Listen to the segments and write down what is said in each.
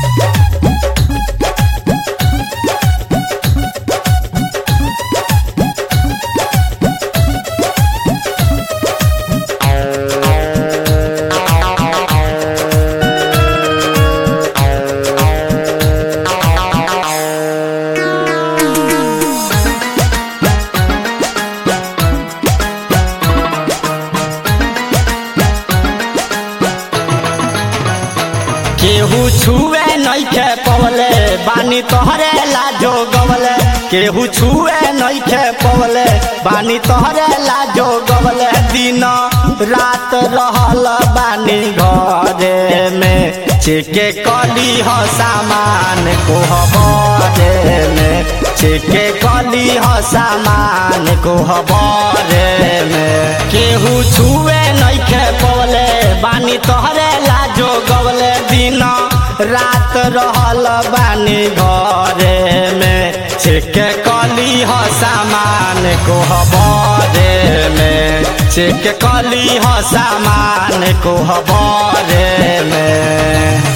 केहू छुए नइखे पवले बानी तोहरे लाजो गवले केहू छुए नइखे पवले बानी तोहरे लाजो गवले दिन रात रहल बानी घरे में चेके कली ह सामान कोहबरे में चेके कली ह सामान कोहबरे में केहू छुए नइखे पवले बानी तोहरे लाजो गवले दिन रात रहल बानी घरे में चेके कली ह सामान कोहबरे में चेके कली ह सामान कोहबरे में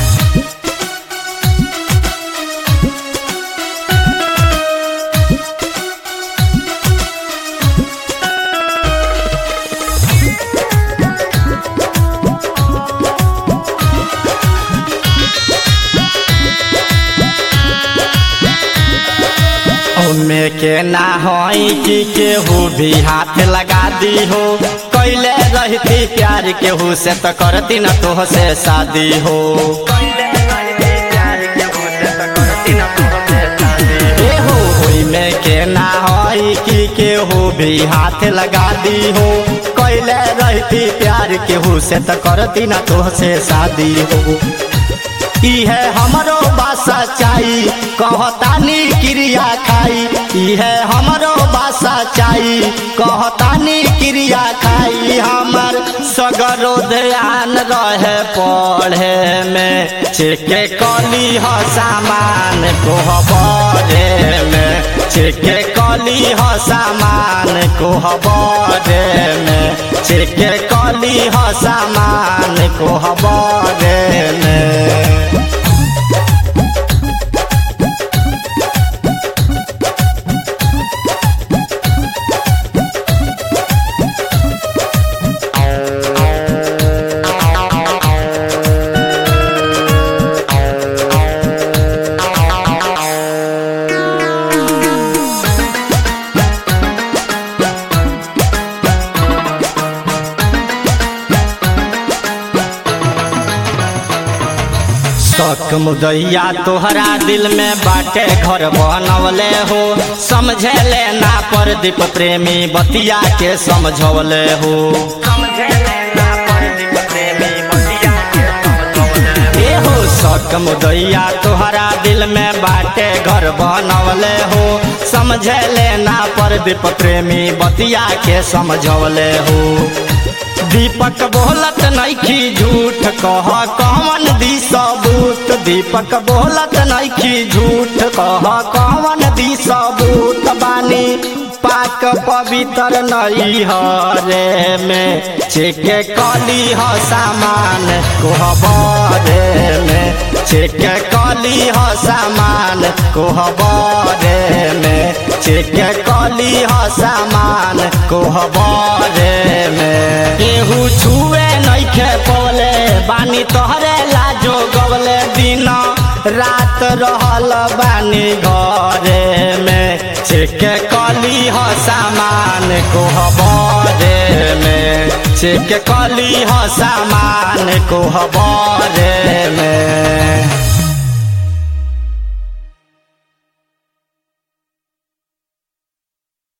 में के ना होई कि केहू भी हाथ लगा दी हो कैले रहती प्यार केहू से तो करती न तोह से शादी हो में के ना होई कि केहू भी हाथ लगा दी हो कैले रहती प्यार केहू से तो करती न तोह से शादी हो इहे हमरो बासा चाही कहतानी क्रिया खाई इहे हमरो बासा चाही कहतानी क्रिया खाई हमर सगरो ध्यान रहे पढ़े में चेके कली ह सामान कोहबरे में चेके कली ह सामान कोहबरे में चेके कली ह सामान कोहबरे में शक मुदैया तोहरा दिल में बाटे घर बनवले हो समझे लेना प्रदीप प्रेमी बतिया के समझवले हो शक मुदैया तोहरा दिल में बाटे घर बनवले हो समझे लेना प्रदीप प्रेमी बतिया के समझवले हो दीपक बोलत नइखी झूठ कह कौन दी सबूत दीपक बोलत नइखी झूठ कह कौन दी सबूत बानी पाक पवित्र नई हरे में चेके कली ह सामान कोहबरे में चेके कली ह सामान कोहबरे में चेके कली ह सामान कोहबरे में केहू छुए नइखे पवले बानी तोहरे लाजो गवले दिन रात रहल बानी घरे में चेके कली ह सामान कोहबरे में चेके कली ह सामान कोहबरे में।